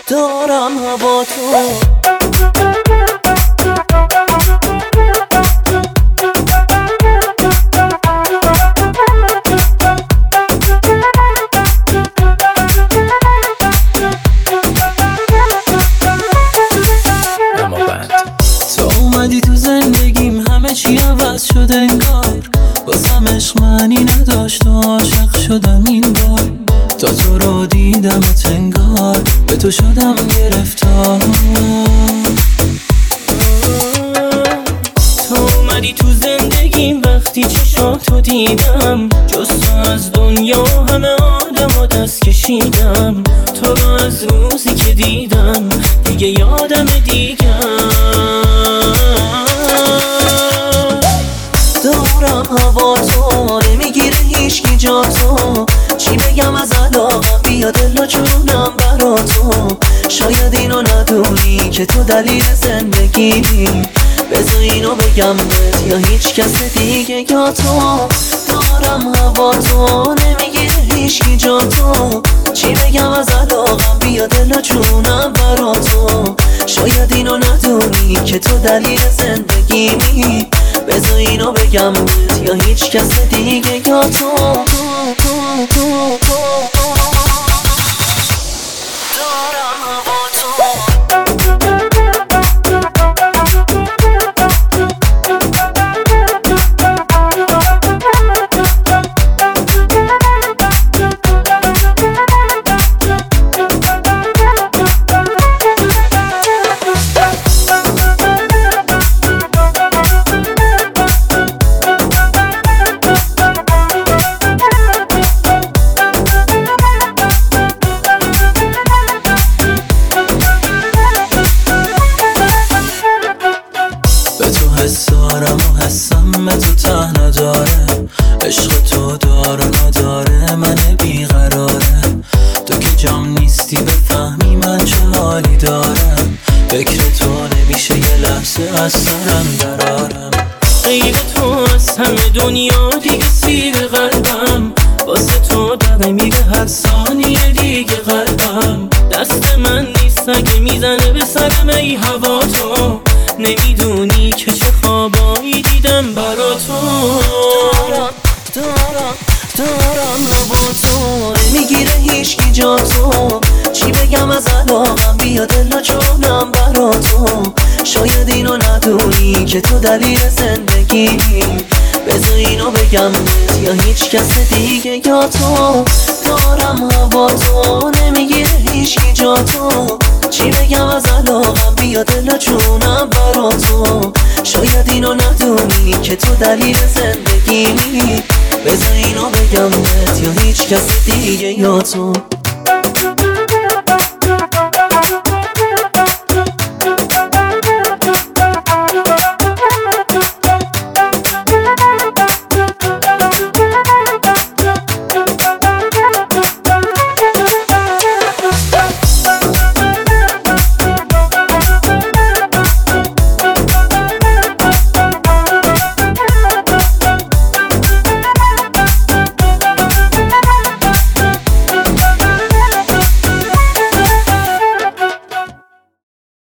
دارم هوا تو. اومدی تو زندگیم همه چی عوض شده انگار، واسم عشق معنی نداشت و عاشق شدم این بار. تا تو رو دیدم انگار به تو شدم گرفتار. تو اومدی تو زندگیم وقتی چشاتو دیدم، جز تو از دنیا همه آدم دست کشیدم. تو رو از روزی که دیدم دیگه یادم دیگم. دارم هوا تو، نمیگیره هیچکی جا تو. چی بگم از علاقم، بیا دل و جونم برا تو. شاید اینو ندونی که تو دلیل زندگیمی، بذار اینو بگم بهت یا هیچ کس دیگه یا تو. دارم هوا تو، نمیگیره هیچکی جا تو. چی بگم از علاقم، بیا دل و جونم برا تو. شاید اینو ندونی که تو دلیل زندگیمی، بذار اینو بگم بهت یا هیچ کس دیگه یا تو. دارم هوا تو. حسارم و حسم تو ته نداره، عشق تو داره نداره من بیقراره. تو که جام نیستی بفهمی من چه حالی دارم، فکر تو نمیشه یه لحظه از سرم درارم. غیر تو از همه دنیا دیگه سیر قلبم، واسه تو دقه میره هر ثانیه دیگه قلبم. دست من نیست اگه میزنه به سرم ای هوا تو. نمیدونی که چه خوابایی دیدم برا تو. دارم هوا تو، نمیگیره هیچکی جا تو. چی بگم از علاقم، بیا دل و جونم برا تو. شاید اینو ندونی که تو دلیل زندگیمی، بذار اینو بگم بهت یا هیچ کس دیگه یا تو. دارم هوا تو، نمیگیره هیچکی جا تو. چی بگم از علاقم، بیا دل و جونم برا تو. شاید اینو ندونی که تو دلیل زندگیمی، بذار اینو بگم بهت یا هیچ کس دیگه یا تو.